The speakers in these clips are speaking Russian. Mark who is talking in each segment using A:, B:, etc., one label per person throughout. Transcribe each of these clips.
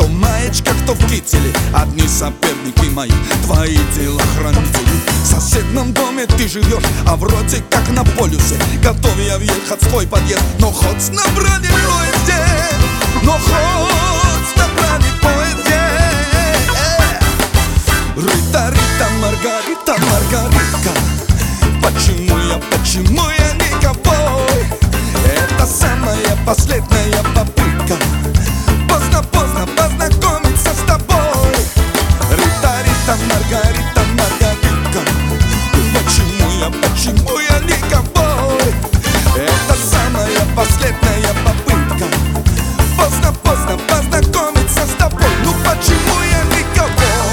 A: Кто маечка, кто в кителе, одни соперники мои, твои телохранители. В соседнем доме ты живешь, а вроде как на полюсе. Готов я въехать в твой подъезд, но хоть на бронепоезде, но хоть на бронепоезде. Рита, Рита, Маргарита, Маргаритка, почему я никого? Это самая последняя попытка поздно познакомиться с тобой. Рита, Рита, Маргарита, Маргаритка, почему я никого? Это самая последняя попытка поздно познакомиться с тобой. Ну почему я никого?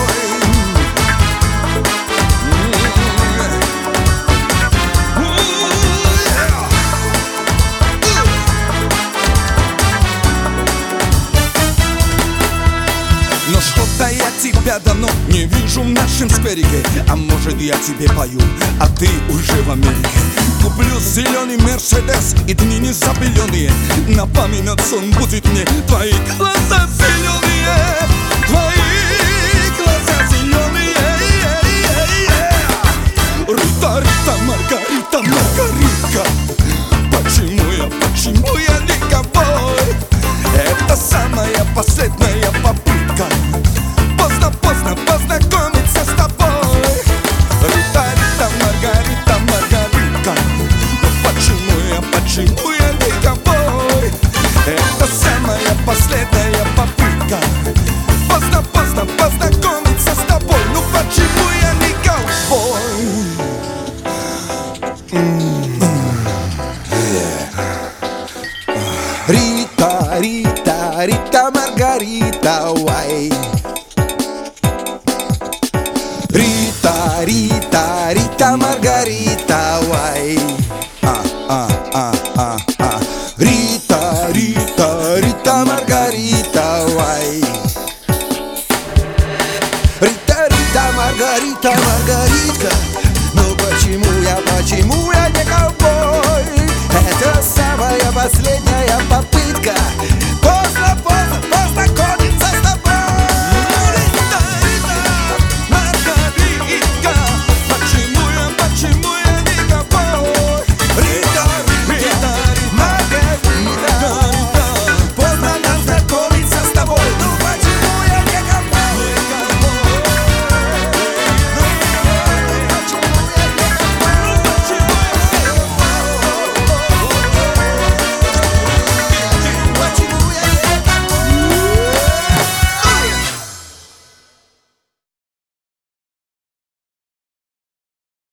A: Но что-то я тебя давно не вижу в нашем скверике. А может я тебе пою, а ты уже в Америке. Куплю зеленый Мерседес и дни незабеленные. На память сон будет мне твои глаза зеленые, твои глаза зеленые. Рита, Рита, Маргарита, Маргаритка, почему я никого? Это самая последняя попытка поздно познакомиться с тобой. Рита, Рита, Маргарита, Маргаритка, почему я никого? Это самая последняя попытка поздно познакомиться с тобой. Ну почему я никого?
B: Рита, Рита, Рита, Маргарита, уай. Рита, Рита, Рита, Маргарита, уай. Рита, Рита, Рита, Маргарита, уай.